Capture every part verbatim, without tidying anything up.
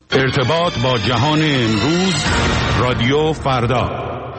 ارتباط با جهان امروز، رادیو فردا.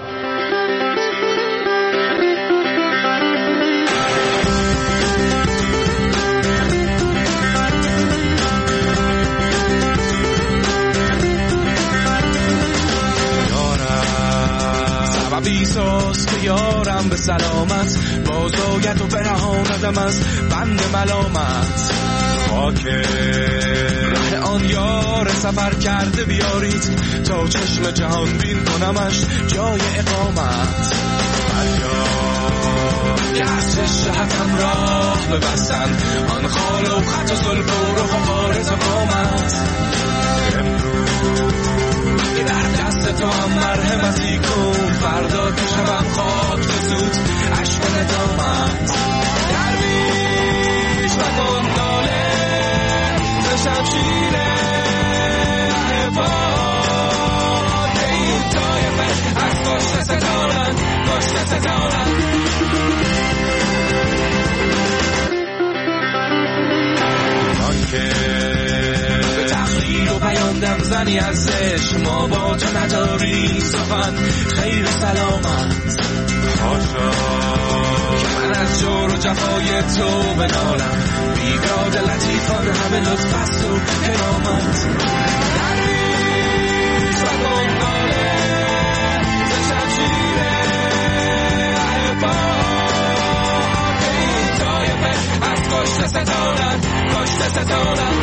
سببیساز که یارم به سلامت بازاید و برهاندم از بند ملامت. خاک ره آن یار سفر کرده بیارید تا چشم جهان بین کنمش جای اقامت. فریاد که از شهتم راه ببستن آن خال و خط و ظلم و رخ و غارت و قامت. امروز که در دست تو هم مرحمتی کن، فردا که شبم خاک بزود عشق ندامت. درویش و گنداله ز شمشیر عباد این طایفه از کشته ستانند کشته ستانند. آن که به تقریر و بیاندم زنی ازش ما با تو نداری سخن خیر سلامت. خاشا که من از جور و جفای تو بنالم، بیداد لطیفان همه لطف است و کرامت. درویش و گنداله ز شمشیر عباد این طایفه از کشته ستانند کشته ستانند.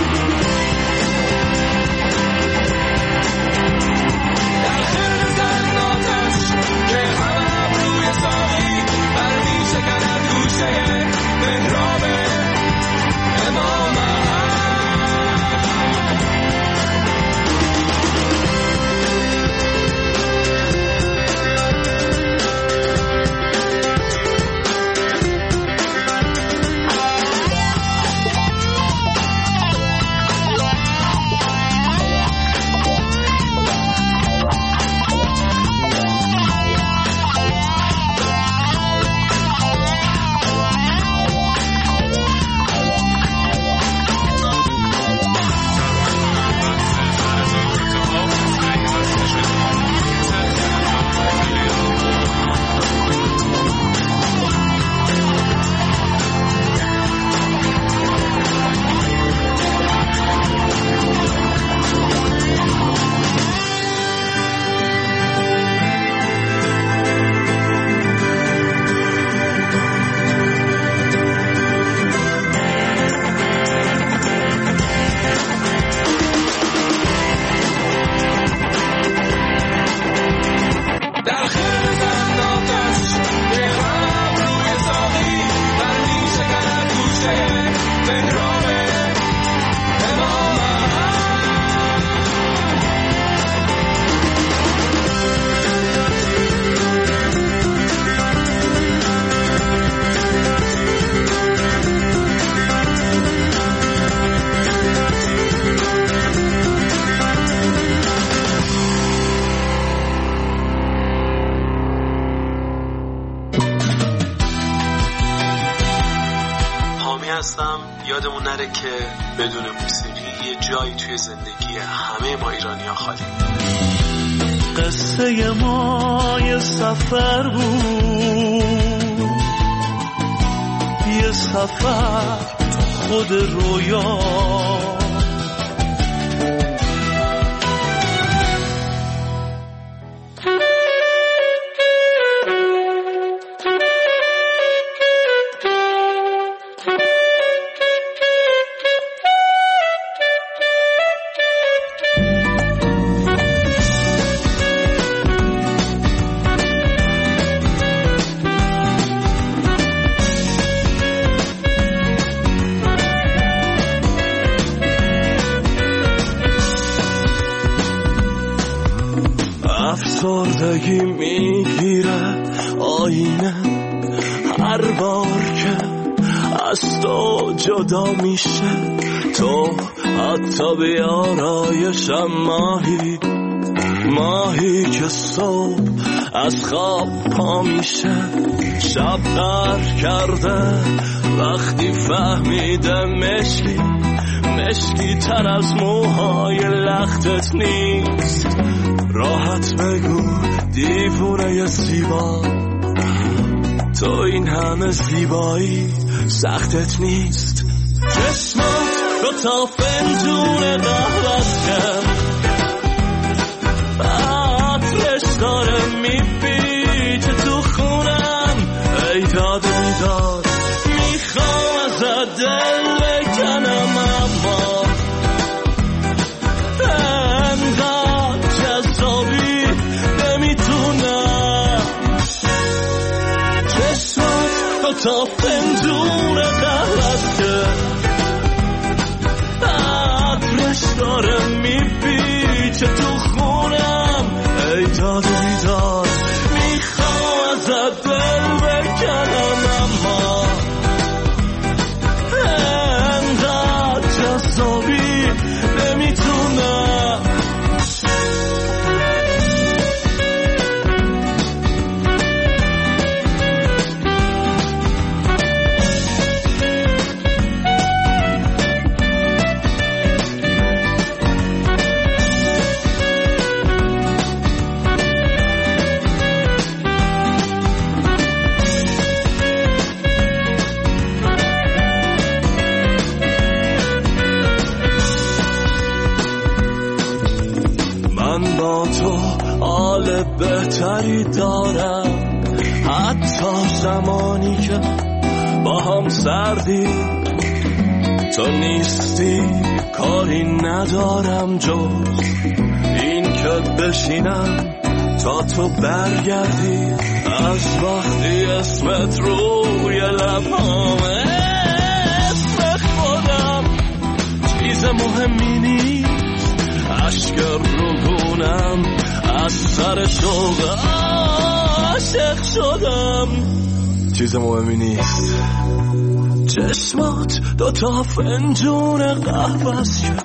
در خرد زن آتش که همه روی ساقی بر می شکند گوشه محراب امامت. یادمون نره که بدون موسیقی یه جایی توی زندگی همه ما ایرانی‌ها خالی. قصه ما یه سفر بود، یه سفر خود رویا. افسردگی میگیره آینه هر بار که از تو جدا میشه. تو حتی به آرایشم ماهی ماهی که صبح از خواب پا میشه. شب قهر کرده وقتی فهمیده مشکی مشکی تر از موهای لختت نیست. راحت بگو دیوونه زیبا، تو این همه زیبایی سختت نیست. چشمات رو تا فنجون قهوت کرد، عطرش داره میپیچه تو خونم. ای داد بیداد میخوام ازت دل بکنم، اما انقدر جذابی نمیتونم. چشمات رو تا فنجون قهوت کرد، عطرش داره میپیچه تو خونم. ای داد بیداد میخوام ازت دل بکنم، اما انقدر جذابی نمیتونم. بهتری دارم، حتی زمانی که با هم سردی. تو نیستی کاری ندارم جز این که بشینم تا تو برگردی. از وقتی اسمت روی لبامه، اسم خودم چیز مهمی نیست. اشک روگونم از سر شوق عاشق شدم، چیز مهمی نیست. چشمات دوتا فنجون قهوه شد،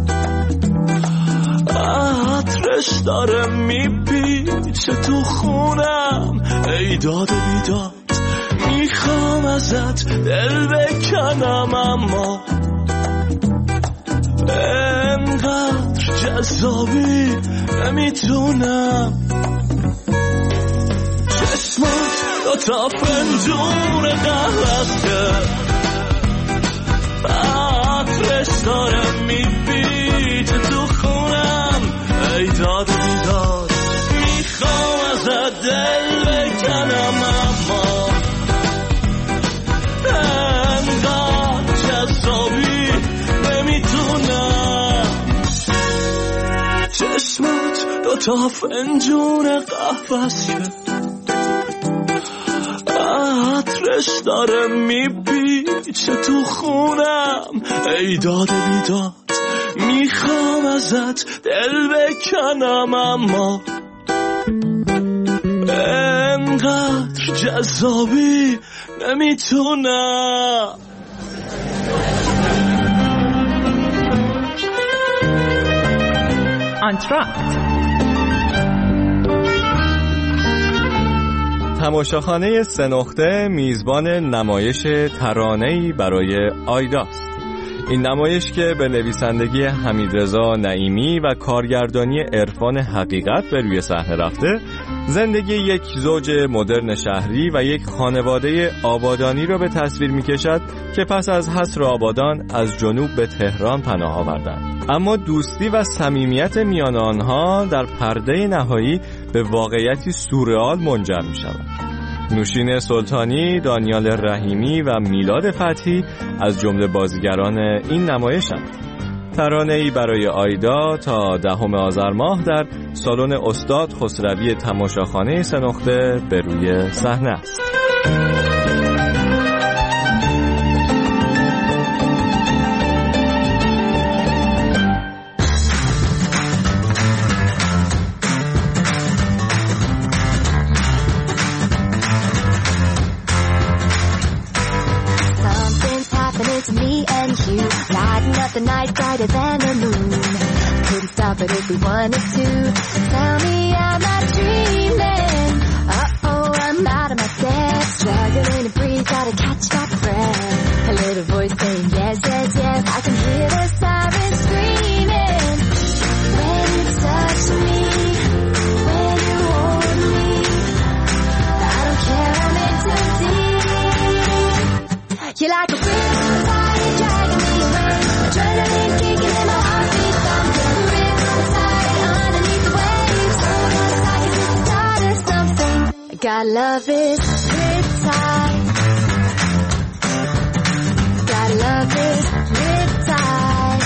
عطرش داره میپیچه تو خونم. ای داد بیداد میخوام ازت دل بکنم، اما انقدر جذابی نمیتونم. چشمات دوتا فنجون قهوه کرد، عطرش داره میپیچه تو خونم. ای داد بیداد میخوام ازت دل بکنم، اما انقدر جذابی نمیتونم. چشمات دوتا فنجون قهوه شد، عطرش داره میپیچه تو خونم. ای داد بیداد میخوام ازت دل بکنم، اما انقدر جذابی نمیتونم. انتراکت تماشاخانه سه نقطه میزبان نمایش ترانه‌ای برای آیداست. این نمایش که به نویسندگی حمیدرضا نعیمی و کارگردانی عرفان حقیقت به روی صحنه رفته، زندگی یک زوج مدرن شهری و یک خانواده آبادانی را به تصویر می‌کشد که پس از حصر آبادان از جنوب به تهران پناه آوردند. اما دوستی و صمیمیت میان آنها در پرده نهایی به واقعیتی سورئال منجر می‌شود. نوشین سلطانی، دانیال رحیمی و میلاد فتحی از جمله بازیگران این نمایشند. ترانه‌ای برای آیدا تا دهم آذر ماه در سالن استاد خسروی تماشاخانه سه نقطه به روی صحنه است. The night brighter than the moon. Couldn't stop it if we wanted to. Tell me I'm not dreaming. Uh-oh, I'm out of my depth. Struggling to breathe, gotta catch my breath. A little voice saying yes, yes, yes. I can hear this Gotta love this riptide. Gotta love this riptide.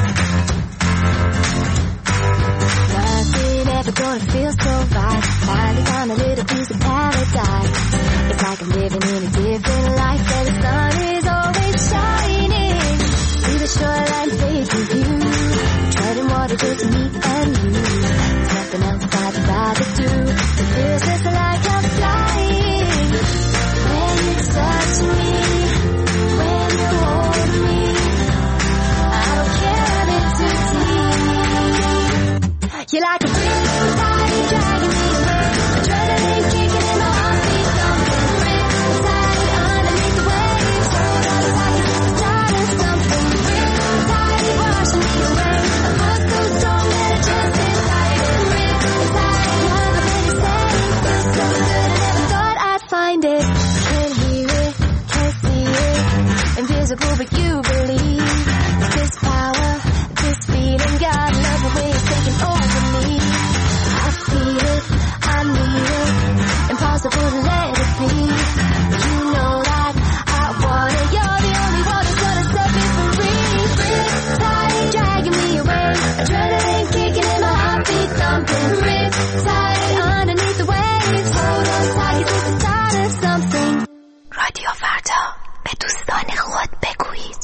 Nothing ever gonna feel so right. Finally found a little piece of paradise. It's like I'm living in a different life where the sun is always shining. See the shoreline facing view, treading water just me and you. There's nothing else I'd rather do. It feels just like I'm flying. When you touch me, when you hold me, I don't care if it's too deep. You're like a riptide dragging me away, adrenaline kicking in my heartbeat thumping. Riptide underneath the waves, hold on tight, it's the start of something. Riptide washing me away, a force so strong that it just inside. Riptide, love of any setting, feels so good I never thought I'd find it. Can't hear it, can't see it, invisible but you believe. This power, this feeling, God love the way it's taking over me. I feel it, I need it, impossible to let it be. You know that I want it, you're the only one who's gonna set me free. Riptide dragging me away, adrenaline kicking in my heartbeat thumping. Riptide underneath the waves, hold on tight, it's the start of something. رادیو فردا، به دوستان خود بگویید.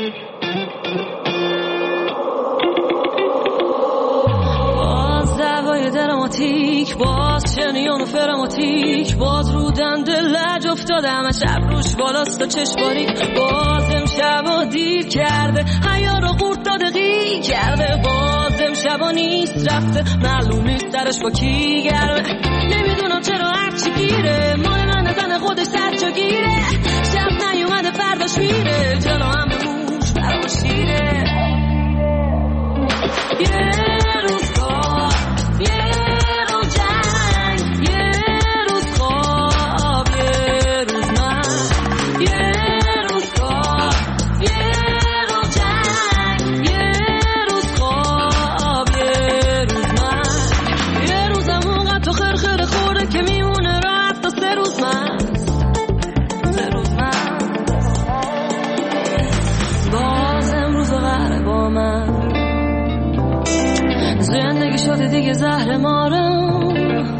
باز دعوای دراماتیک، باز شنیان و فراماتیک، باز رو دنده لج افتاده همه شب روش بالاست و چشماری. باز امشب و دیر کرده حیا رو قورت داده غی کرده. باز امشب و نیست رفته معلوم نیست درش با کی گرمه. نمیدونم چرا هرچی گیره مال من زن خودش سر جا گیره. شب نیومده فرداش میره جلو هم به موش برا شیره. یه روز کار، یه روز جنگ، یه روز خواب، یه روز من. یه روز کار، یه روز جنگ، یه روز خواب، یه روز من. یه روزم اونقدر تو خرخره خورده که میمونه رفت تا سه روز من. سه روز من باز امروز قهره با من. زندگی شده دیگه زهر مارم،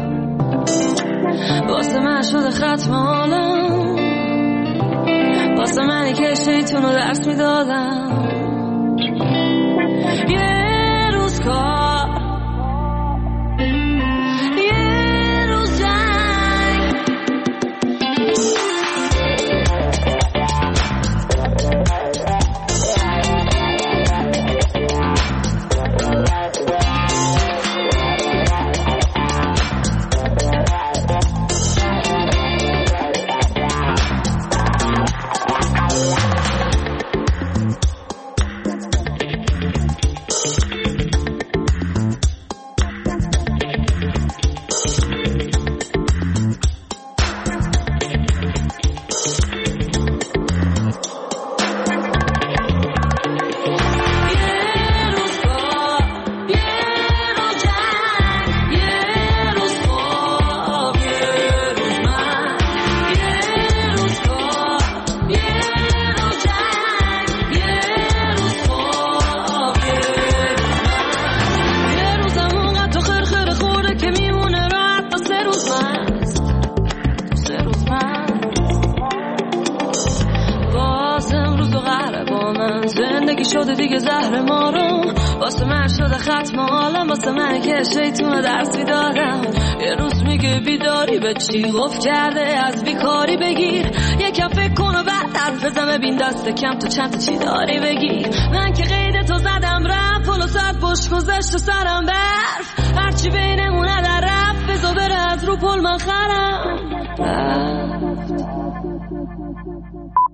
واسه من شده ختم حالم. واسه منی که شیطون رو درس میدادم. یه روز کار، یه روز جنگ. زندگی شده دیگه زهر ما رو، واسه من شده ختم حالم. واسه من که شیطون درس میدادم. یه روز میگه بیداری به چی گفت کرده از بیکاری بگیر. یکم فکر کن و بعد حرف بزن ببین دست کم تو چند تا چی داری بگیر. من که قید تو زدم رفت پلو ساعت بش گذشت و سرم برف. هرچی بینمونه در رفت بزا بره از رو پل من خرم.